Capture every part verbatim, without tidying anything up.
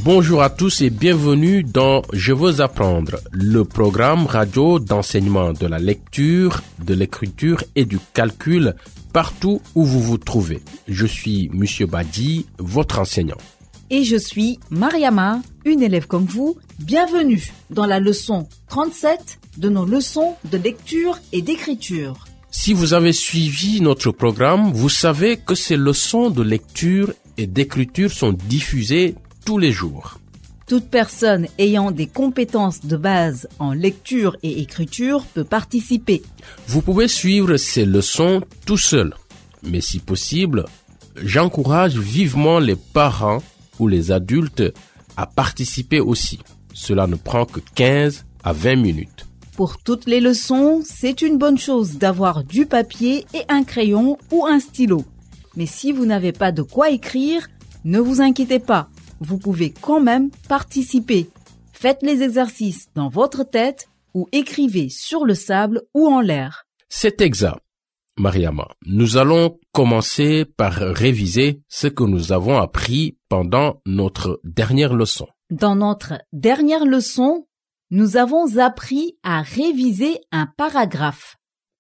Bonjour à tous et bienvenue dans Je veux apprendre, le programme radio d'enseignement de la lecture, de l'écriture et du calcul partout où vous vous trouvez. Je suis Monsieur Badi, votre enseignant. Et je suis Mariama, une élève comme vous. Bienvenue dans la leçon trente-sept de nos leçons de lecture et d'écriture. Si vous avez suivi notre programme, vous savez que ces leçons de lecture et d'écriture sont diffusées tous les jours. Toute personne ayant des compétences de base en lecture et écriture peut participer. Vous pouvez suivre ces leçons tout seul, mais si possible, j'encourage vivement les parents ou les adultes à participer aussi. Cela ne prend que quinze à vingt minutes. Pour toutes les leçons, c'est une bonne chose d'avoir du papier et un crayon ou un stylo. Mais si vous n'avez pas de quoi écrire, ne vous inquiétez pas. Vous pouvez quand même participer. Faites les exercices dans votre tête ou écrivez sur le sable ou en l'air. C'est exact, Mariama. Nous allons commencer par réviser ce que nous avons appris pendant notre dernière leçon. Dans notre dernière leçon, nous avons appris à réviser un paragraphe.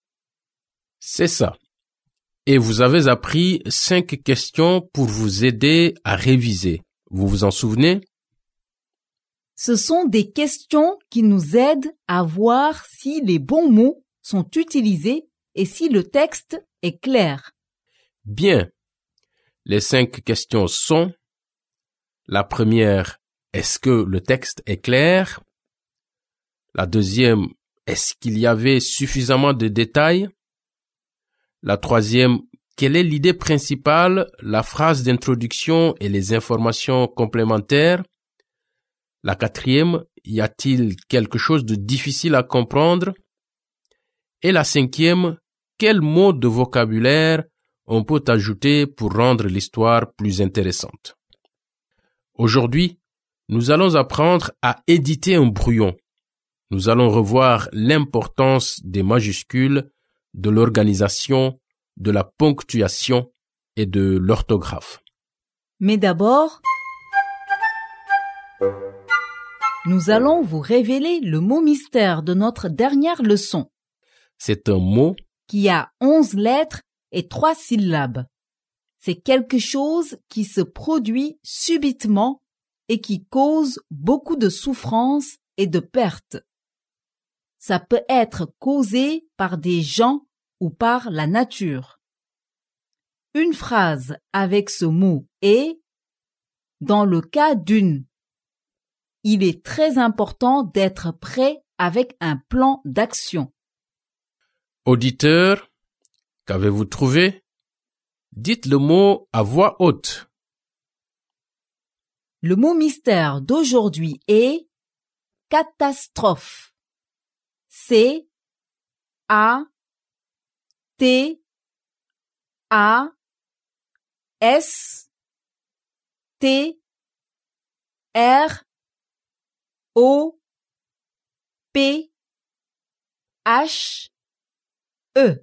C'est ça. Et vous avez appris cinq questions pour vous aider à réviser. Vous vous en souvenez? Ce sont des questions qui nous aident à voir si les bons mots sont utilisés et si le texte est clair. Bien. Les cinq questions sont: la première, est-ce que le texte est clair? La deuxième, est-ce qu'il y avait suffisamment de détails? La troisième, quelle est l'idée principale, la phrase d'introduction et les informations complémentaires? La quatrième, y a-t-il quelque chose de difficile à comprendre? Et la cinquième, quel mot de vocabulaire on peut ajouter pour rendre l'histoire plus intéressante? Aujourd'hui, nous allons apprendre à éditer un brouillon. Nous allons revoir l'importance des majuscules, de l'organisation, de la ponctuation et de l'orthographe. Mais d'abord, nous allons vous révéler le mot mystère de notre dernière leçon. C'est un mot qui a onze lettres et trois syllabes. C'est quelque chose qui se produit subitement et qui cause beaucoup de souffrance et de pertes. Ça peut être causé par des gens ou par la nature. Une phrase avec ce mot est: dans le cas d'une. Il est très important d'être prêt avec un plan d'action. Auditeur, qu'avez-vous trouvé? Dites le mot à voix haute. Le mot mystère d'aujourd'hui est catastrophe. C A T A S T R O P H E.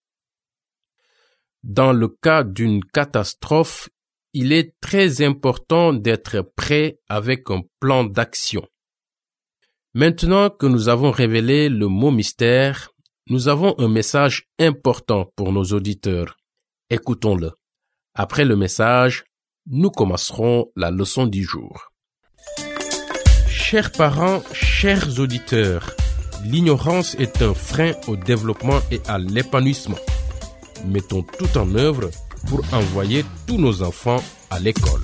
Dans le cas d'une catastrophe, il est très important d'être prêt avec un plan d'action. Maintenant que nous avons révélé le mot mystère, nous avons un message important pour nos auditeurs. Écoutons-le. Après le message, nous commencerons la leçon du jour. Chers parents, chers auditeurs, l'ignorance est un frein au développement et à l'épanouissement. Mettons tout en œuvre pour envoyer tous nos enfants à l'école.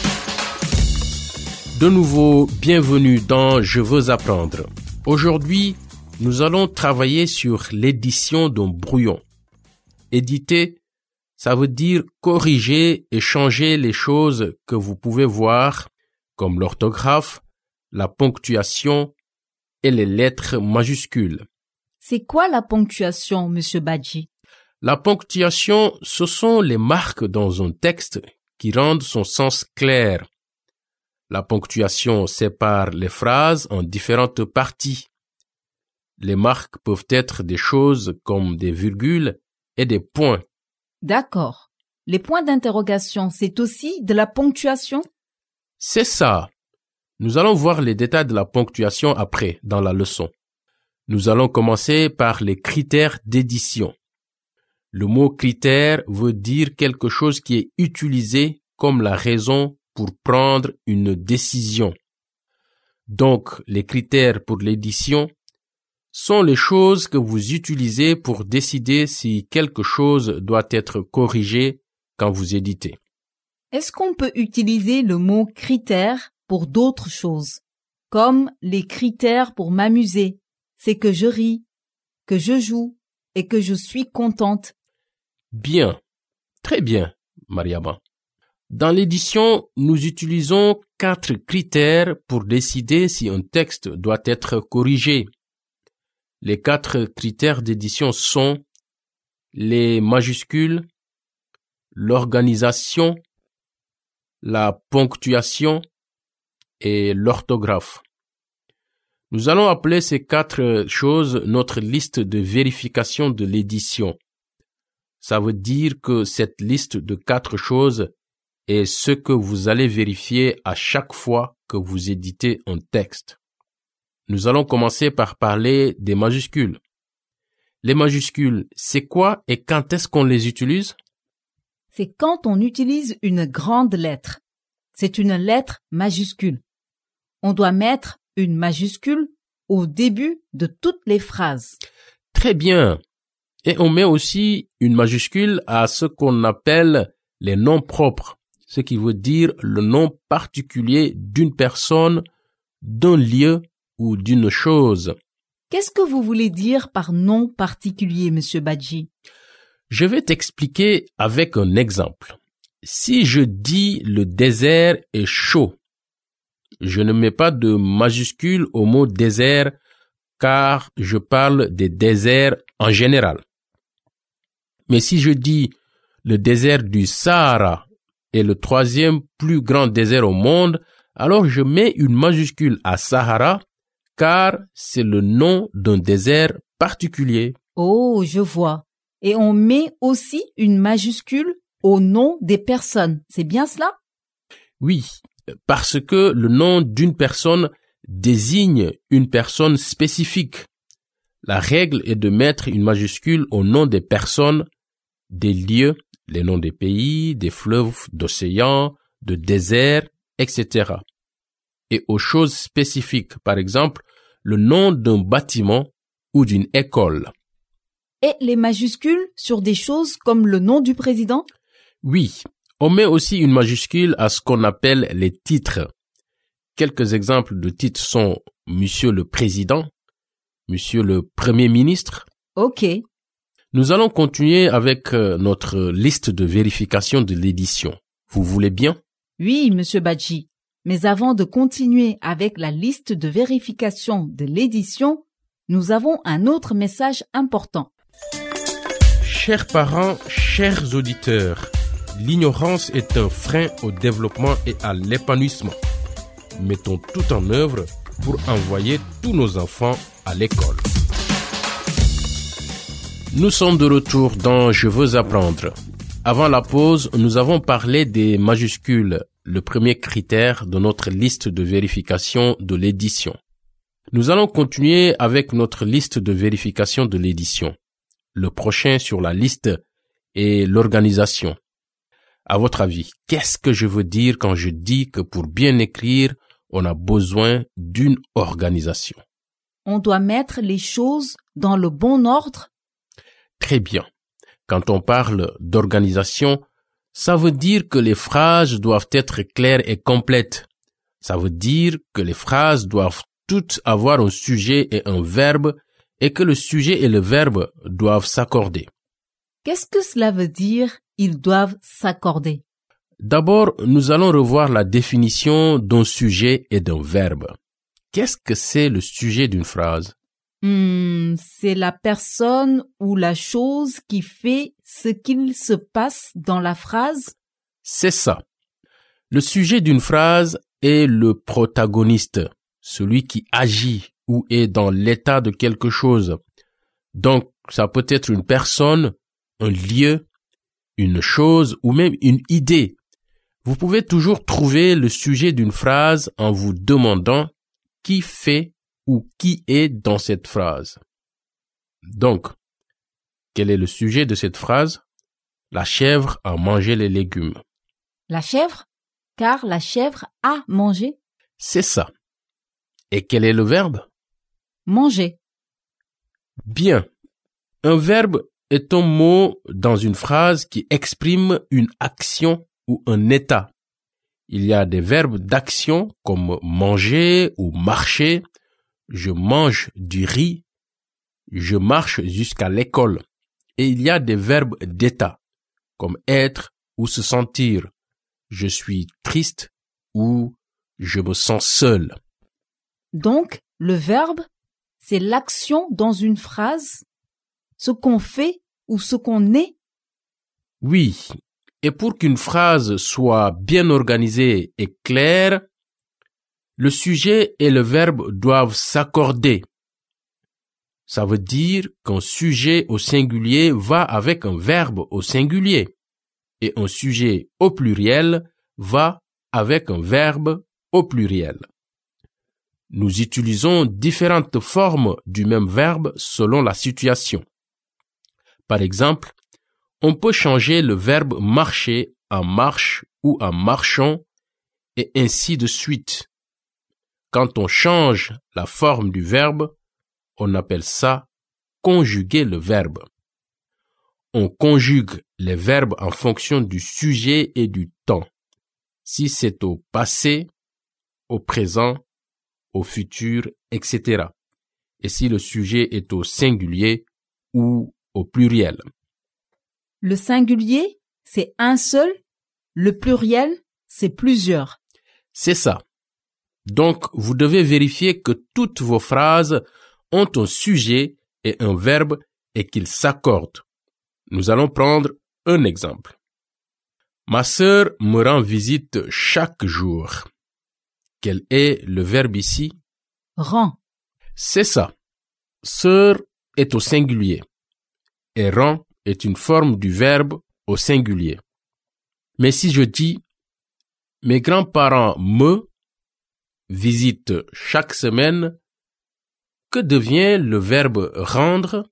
De nouveau, bienvenue dans Je veux apprendre. Aujourd'hui, nous allons travailler sur l'édition d'un brouillon. Éditer, ça veut dire corriger et changer les choses que vous pouvez voir, comme l'orthographe, la ponctuation et les lettres majuscules. C'est quoi la ponctuation, Monsieur Badji? La ponctuation, ce sont les marques dans un texte qui rendent son sens clair. La ponctuation sépare les phrases en différentes parties. Les marques peuvent être des choses comme des virgules et des points. D'accord. Les points d'interrogation, c'est aussi de la ponctuation? C'est ça. Nous allons voir les détails de la ponctuation après, dans la leçon. Nous allons commencer par les critères d'édition. Le mot critère veut dire quelque chose qui est utilisé comme la raison pour prendre une décision. Donc, les critères pour l'édition sont les choses que vous utilisez pour décider si quelque chose doit être corrigé quand vous éditez. Est-ce qu'on peut utiliser le mot critère pour d'autres choses, comme les critères pour m'amuser, c'est que je ris, que je joue et que je suis contente? Bien, très bien, Mariama. Dans l'édition, nous utilisons quatre critères pour décider si un texte doit être corrigé. Les quatre critères d'édition sont les majuscules, l'organisation, la ponctuation et l'orthographe. Nous allons appeler ces quatre choses notre liste de vérification de l'édition. Ça veut dire que cette liste de quatre choses est ce que vous allez vérifier à chaque fois que vous éditez un texte. Nous allons commencer par parler des majuscules. Les majuscules, c'est quoi et quand est-ce qu'on les utilise? C'est quand on utilise une grande lettre. C'est une lettre majuscule. On doit mettre une majuscule au début de toutes les phrases. Très bien. Et on met aussi une majuscule à ce qu'on appelle les noms propres, ce qui veut dire le nom particulier d'une personne, d'un lieu ou d'une chose. Qu'est-ce que vous voulez dire par nom particulier, Monsieur Badji? Je vais t'expliquer avec un exemple. Si je dis le désert est chaud, je ne mets pas de majuscule au mot désert car je parle des déserts en général. Mais si je dis le désert du Sahara est le troisième plus grand désert au monde, alors je mets une majuscule à Sahara car c'est le nom d'un désert particulier. Oh, je vois. Et on met aussi une majuscule au nom des personnes. C'est bien cela? Oui, parce que le nom d'une personne désigne une personne spécifique. La règle est de mettre une majuscule au nom des personnes, des lieux, les noms des pays, des fleuves, d'océans, de déserts, et cetera. Et aux choses spécifiques, par exemple, le nom d'un bâtiment ou d'une école. Et les majuscules sur des choses comme le nom du président? Oui, on met aussi une majuscule à ce qu'on appelle les titres. Quelques exemples de titres sont Monsieur le Président, Monsieur le Premier ministre. Ok. Nous allons continuer avec notre liste de vérification de l'édition. Vous voulez bien? Oui, Monsieur Badji. Mais avant de continuer avec la liste de vérification de l'édition, nous avons un autre message important. Chers parents, chers auditeurs, l'ignorance est un frein au développement et à l'épanouissement. Mettons tout en œuvre pour envoyer tous nos enfants à l'école. Nous sommes de retour dans Je veux apprendre. Avant la pause, nous avons parlé des majuscules, le premier critère de notre liste de vérification de l'édition. Nous allons continuer avec notre liste de vérification de l'édition. Le prochain sur la liste est l'organisation. À votre avis, qu'est-ce que je veux dire quand je dis que pour bien écrire, on a besoin d'une organisation? On doit mettre les choses dans le bon ordre? Très bien. Quand on parle d'organisation, ça veut dire que les phrases doivent être claires et complètes. Ça veut dire que les phrases doivent toutes avoir un sujet et un verbe et que le sujet et le verbe doivent s'accorder. Qu'est-ce que cela veut dire, ils doivent s'accorder? D'abord, nous allons revoir la définition d'un sujet et d'un verbe. Qu'est-ce que c'est le sujet d'une phrase? Hmm, c'est la personne ou la chose qui fait ce qu'il se passe dans la phrase? C'est ça. Le sujet d'une phrase est le protagoniste, celui qui agit ou est dans l'état de quelque chose. Donc, ça peut être une personne, un lieu, une chose ou même une idée. Vous pouvez toujours trouver le sujet d'une phrase en vous demandant qui fait ou qui est dans cette phrase. Donc, quel est le sujet de cette phrase? La chèvre a mangé les légumes. La chèvre? Car la chèvre a mangé. C'est ça. Et quel est le verbe? Manger. Bien. Un verbe est un mot dans une phrase qui exprime une action ou un état. Il y a des verbes d'action comme manger ou marcher. Je mange du riz. Je marche jusqu'à l'école. Et il y a des verbes d'état comme être ou se sentir. Je suis triste ou je me sens seul. Donc, le verbe, c'est l'action dans une phrase, ce qu'on fait ou ce qu'on est. Oui, et pour qu'une phrase soit bien organisée et claire, le sujet et le verbe doivent s'accorder. Ça veut dire qu'un sujet au singulier va avec un verbe au singulier et un sujet au pluriel va avec un verbe au pluriel. Nous utilisons différentes formes du même verbe selon la situation. Par exemple, on peut changer le verbe marcher en marche ou en marchant et ainsi de suite. Quand on change la forme du verbe, on appelle ça conjuguer le verbe. On conjugue les verbes en fonction du sujet et du temps. Si c'est au passé, au présent, au futur, et cetera. Et si le sujet est au singulier ou au pluriel. Le singulier, c'est un seul. Le pluriel, c'est plusieurs. C'est ça. Donc, vous devez vérifier que toutes vos phrases ont un sujet et un verbe et qu'ils s'accordent. Nous allons prendre un exemple. Ma sœur me rend visite chaque jour. Quel est le verbe ici? Rend. C'est ça. Sœur est au singulier et rend est une forme du verbe au singulier. Mais si je dis mes grands-parents me visitent chaque semaine, que devient le verbe rendre?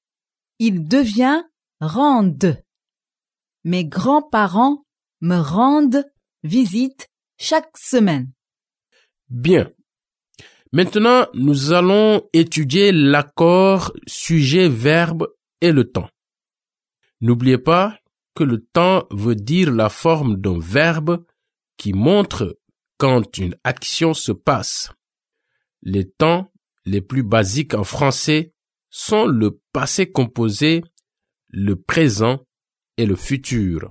Il devient rende. Mes grands-parents me rendent visite chaque semaine. Bien. Maintenant, nous allons étudier l'accord sujet-verbe et le temps. N'oubliez pas que le temps veut dire la forme d'un verbe qui montre quand une action se passe. Les temps les plus basiques en français sont le passé composé, le présent et le futur.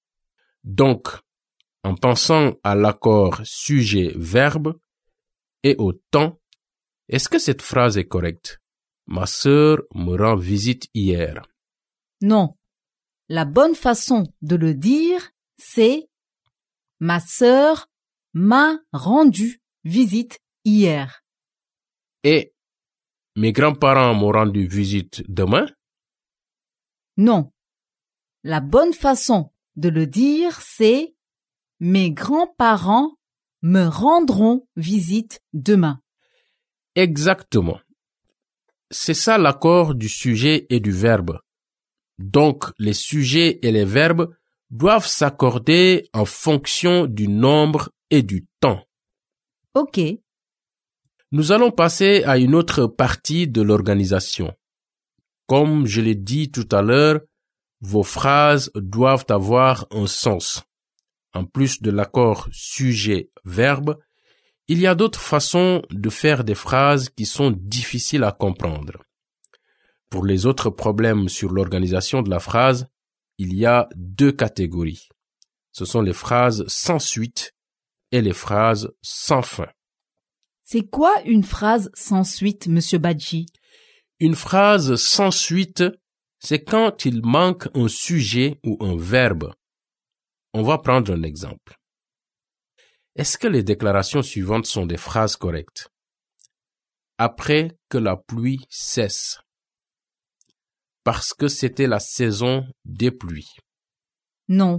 Donc, en pensant à l'accord sujet-verbe et au temps, est-ce que cette phrase est correcte? Ma sœur me rend visite hier. Non. La bonne façon de le dire, c'est ma sœur m'a rendu visite hier. Et mes grands-parents m'ont rendu visite demain? Non. La bonne façon de le dire, c'est mes grands-parents me rendront visite demain. Exactement. C'est ça l'accord du sujet et du verbe. Donc, les sujets et les verbes doivent s'accorder en fonction du nombre et du temps. Ok. Nous allons passer à une autre partie de l'organisation. Comme je l'ai dit tout à l'heure, vos phrases doivent avoir un sens. En plus de l'accord sujet-verbe, il y a d'autres façons de faire des phrases qui sont difficiles à comprendre. Pour les autres problèmes sur l'organisation de la phrase, il y a deux catégories. Ce sont les phrases sans suite et les phrases sans fin. C'est quoi une phrase sans suite, Monsieur Badji? Une phrase sans suite, c'est quand il manque un sujet ou un verbe. On va prendre un exemple. Est-ce que les déclarations suivantes sont des phrases correctes? Après que la pluie cesse. Parce que c'était la saison des pluies. Non,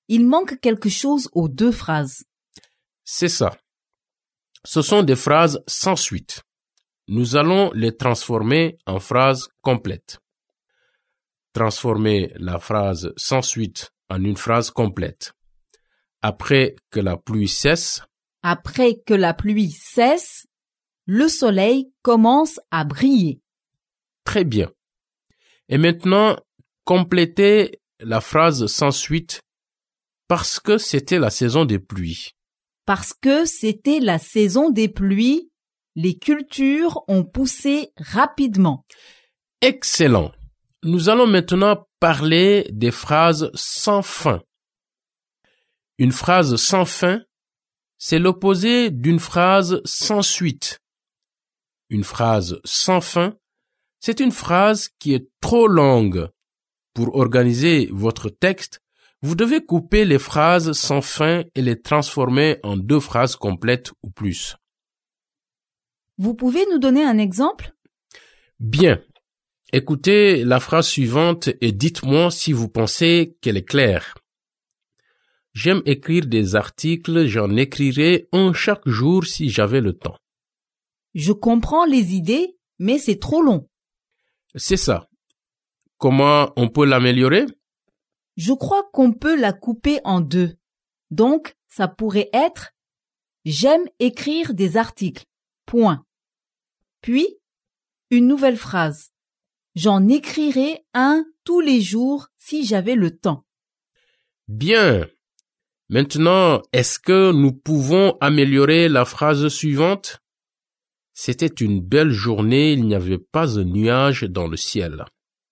Il manque quelque chose aux deux phrases. C'est ça. Ce sont des phrases sans suite. Nous allons les transformer en phrases complètes. Transformer la phrase sans suite en une phrase complète. Après que la pluie cesse, Après que la pluie cesse, le soleil commence à briller. très bien. Et maintenant, complétez la phrase sans suite parce que c'était la saison des pluies. Parce que c'était la saison des pluies, les cultures ont poussé rapidement. Excellent. Nous allons maintenant parler des phrases sans fin. Une phrase sans fin, c'est l'opposé d'une phrase sans suite. Une phrase sans fin, c'est une phrase qui est trop longue. Pour organiser votre texte, vous devez couper les phrases sans fin et les transformer en deux phrases complètes ou plus. Vous pouvez nous donner un exemple? Bien. Écoutez la phrase suivante et dites-moi si vous pensez qu'elle est claire. J'aime écrire des articles, j'en écrirai un chaque jour si j'avais le temps. Je comprends les idées, mais c'est trop long. C'est ça. Comment on peut l'améliorer? Je crois qu'on peut la couper en deux. Donc, ça pourrait être « J'aime écrire des articles. Point. » Puis, une nouvelle phrase. « J'en écrirai un tous les jours si j'avais le temps. » Bien. Maintenant, est-ce que nous pouvons améliorer la phrase suivante? C'était une belle journée, il n'y avait pas un nuage dans le ciel.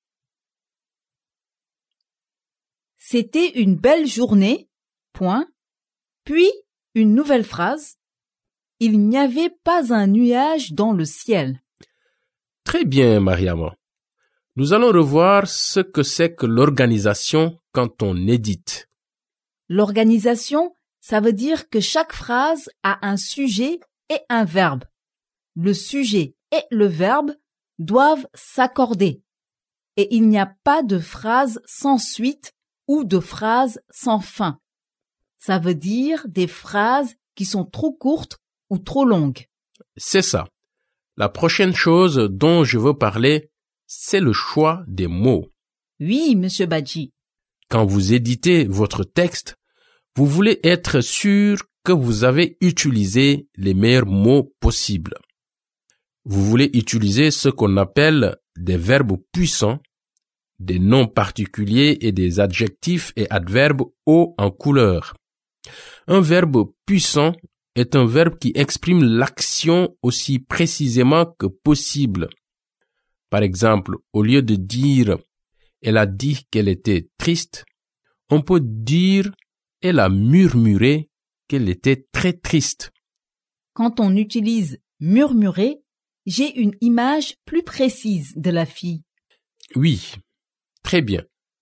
C'était une belle journée. Point. Puis, une nouvelle phrase. Il n'y avait pas un nuage dans le ciel. Très bien, Mariama. Nous allons revoir ce que c'est que l'organisation quand on édite. L'organisation, ça veut dire que chaque phrase a un sujet et un verbe. Le sujet et le verbe doivent s'accorder. Et il n'y a pas de phrase sans suite ou de phrase sans fin. Ça veut dire des phrases qui sont trop courtes ou trop longues. C'est ça. La prochaine chose dont je veux parler, c'est le choix des mots. Oui, Monsieur Badji. Quand vous éditez votre texte, vous voulez être sûr que vous avez utilisé les meilleurs mots possibles. Vous voulez utiliser ce qu'on appelle des verbes puissants, des noms particuliers et des adjectifs et adverbes hauts en couleur. Un verbe puissant est un verbe qui exprime l'action aussi précisément que possible. Par exemple, au lieu de dire « elle a dit qu'elle était triste », on peut dire « elle a murmuré qu'elle était très triste ». Quand on utilise « murmurer », j'ai une image plus précise de la fille. Oui, très bien.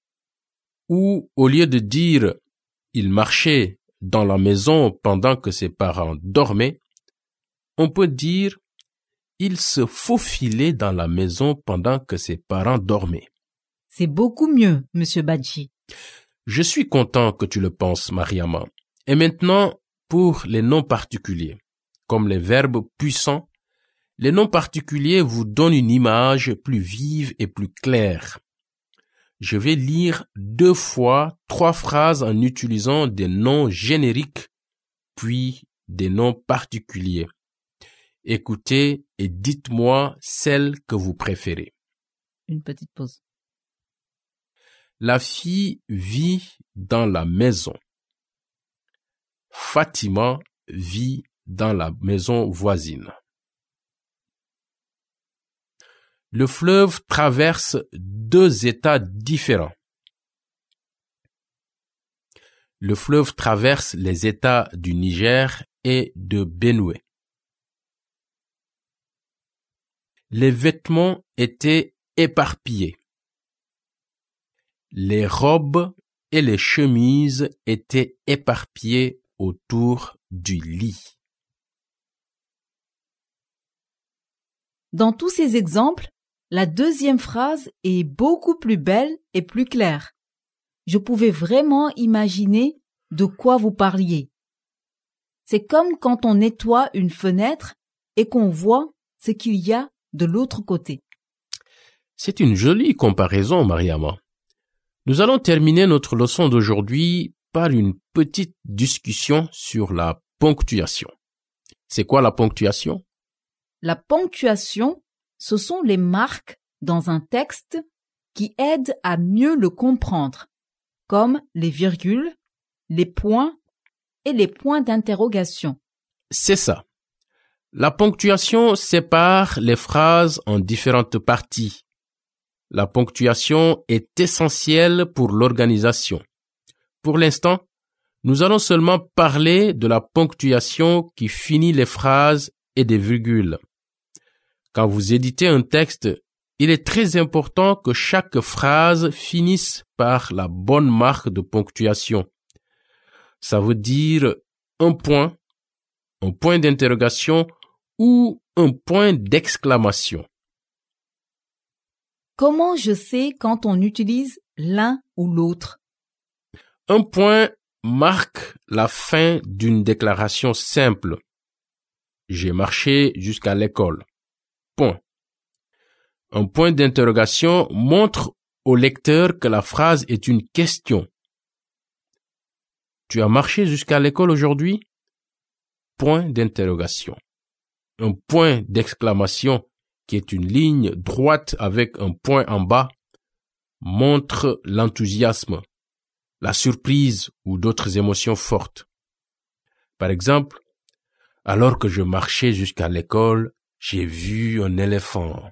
Ou au lieu de dire « il marchait dans la maison pendant que ses parents dormaient », on peut dire « il se faufilait dans la maison pendant que ses parents dormaient ». C'est beaucoup mieux, Monsieur Badji. Je suis content que tu le penses, Mariama. Et maintenant, pour les noms particuliers, comme les verbes puissants, les noms particuliers vous donnent une image plus vive et plus claire. Je vais lire deux fois trois phrases en utilisant des noms génériques, puis des noms particuliers. Écoutez et dites-moi celle que vous préférez. Une petite pause. La fille vit dans la maison. Fatima vit dans la maison voisine. Le fleuve traverse deux États différents. Le fleuve traverse les États du Niger et de Benue. Les vêtements étaient éparpillés. Les robes et les chemises étaient éparpillées autour du lit. Dans tous ces exemples, la deuxième phrase est beaucoup plus belle et plus claire. Je pouvais vraiment imaginer de quoi vous parliez. C'est comme quand on nettoie une fenêtre et qu'on voit ce qu'il y a de l'autre côté. C'est une jolie comparaison, Mariama. Nous allons terminer notre leçon d'aujourd'hui par une petite discussion sur la ponctuation. C'est quoi la ponctuation? La ponctuation, ce sont les marques dans un texte qui aident à mieux le comprendre, comme les virgules, les points et les points d'interrogation. C'est ça. La ponctuation sépare les phrases en différentes parties. La ponctuation est essentielle pour l'organisation. Pour l'instant, nous allons seulement parler de la ponctuation qui finit les phrases et des virgules. Quand vous éditez un texte, il est très important que chaque phrase finisse par la bonne marque de ponctuation. Ça veut dire un point, un point d'interrogation ou un point d'exclamation. Comment je sais quand on utilise l'un ou l'autre? Un point marque la fin d'une déclaration simple. J'ai marché jusqu'à l'école. Point. Un point d'interrogation montre au lecteur que la phrase est une question. Tu as marché jusqu'à l'école aujourd'hui? Point d'interrogation. Un point d'exclamation qui est une ligne droite avec un point en bas montre l'enthousiasme, la surprise ou d'autres émotions fortes. Par exemple, alors que je marchais jusqu'à l'école, j'ai vu un éléphant.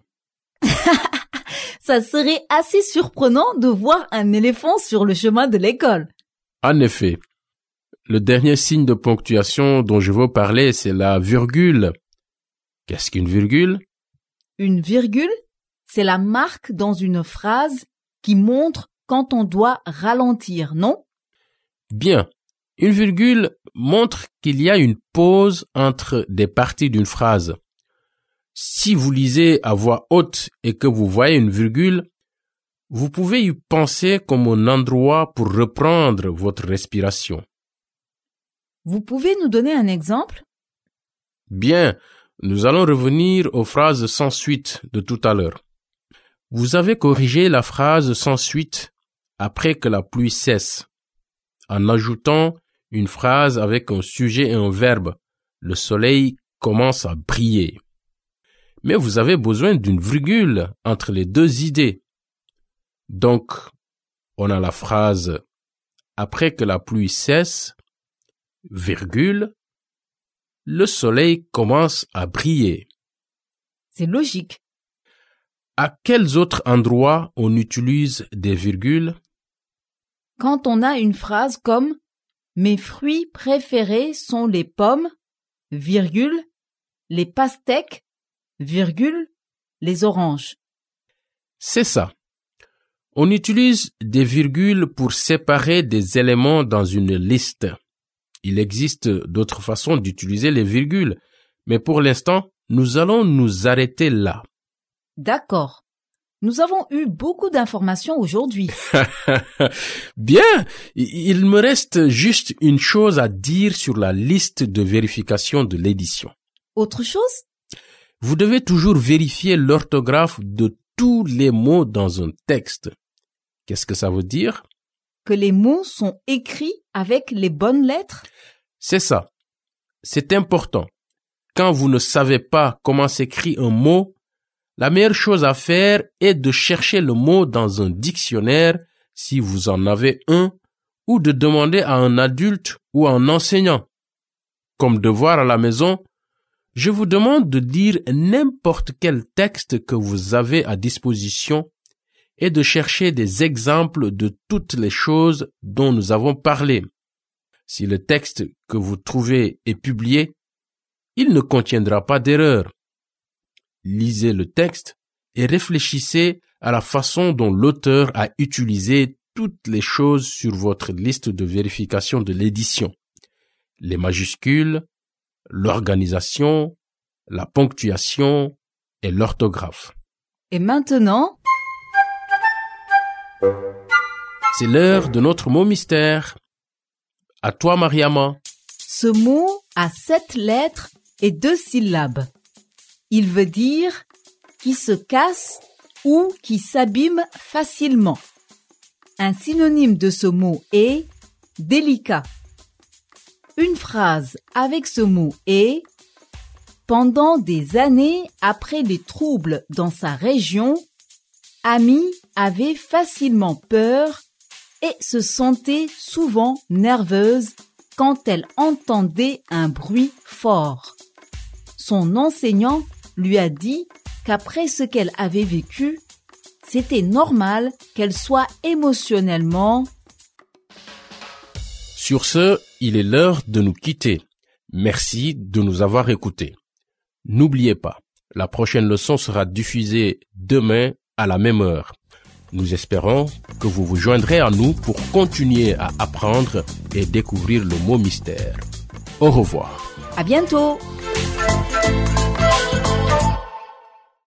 Ça serait assez surprenant de voir un éléphant sur le chemin de l'école. En effet, le dernier signe de ponctuation dont je veux parler, c'est la virgule. Qu'est-ce qu'une virgule? Une virgule, c'est la marque dans une phrase qui montre quand on doit ralentir, non? Bien. Une virgule montre qu'il y a une pause entre des parties d'une phrase. Si vous lisez à voix haute et que vous voyez une virgule, vous pouvez y penser comme un endroit pour reprendre votre respiration. Vous pouvez nous donner un exemple? Bien, nous allons revenir aux phrases sans suite de tout à l'heure. Vous avez corrigé la phrase sans suite après que la pluie cesse, en ajoutant une phrase avec un sujet et un verbe. Le soleil commence à briller. Mais vous avez besoin d'une virgule entre les deux idées. Donc, on a la phrase « Après que la pluie cesse, virgule, le soleil commence à briller ». C'est logique. À quels autres endroits on utilise des virgules? Quand on a une phrase comme « Mes fruits préférés sont les pommes, virgule, les pastèques, virgule, les oranges ». C'est ça. On utilise des virgules pour séparer des éléments dans une liste. Il existe d'autres façons d'utiliser les virgules, mais pour l'instant, nous allons nous arrêter là. D'accord. Nous avons eu beaucoup d'informations aujourd'hui. Bien, il me reste juste une chose à dire sur la liste de vérification de l'édition. Autre chose? Vous devez toujours vérifier l'orthographe de tous les mots dans un texte. Qu'est-ce que ça veut dire? Que les mots sont écrits avec les bonnes lettres? C'est ça. C'est important. Quand vous ne savez pas comment s'écrit un mot, la meilleure chose à faire est de chercher le mot dans un dictionnaire si vous en avez un, ou de demander à un adulte ou à un enseignant. Comme devoir à la maison, je vous demande de lire n'importe quel texte que vous avez à disposition et de chercher des exemples de toutes les choses dont nous avons parlé. Si le texte que vous trouvez est publié, il ne contiendra pas d'erreur. Lisez le texte et réfléchissez à la façon dont l'auteur a utilisé toutes les choses sur votre liste de vérification de l'édition. Les majuscules, l'organisation, la ponctuation et l'orthographe. Et maintenant, c'est l'heure de notre mot mystère. À toi, Mariama. Ce mot a sept lettres et deux syllabes. Il veut dire qui se casse ou qui s'abîme facilement. Un synonyme de ce mot est délicat. Une phrase avec ce mot est: pendant des années après les troubles dans sa région, Ami avait facilement peur et se sentait souvent nerveuse quand elle entendait un bruit fort. Son enseignant lui a dit qu'après ce qu'elle avait vécu, c'était normal qu'elle soit émotionnellement. Sur ce, il est l'heure de nous quitter. Merci de nous avoir écoutés. N'oubliez pas, la prochaine leçon sera diffusée demain à la même heure. Nous espérons que vous vous joindrez à nous pour continuer à apprendre et découvrir le mot mystère. Au revoir. À bientôt!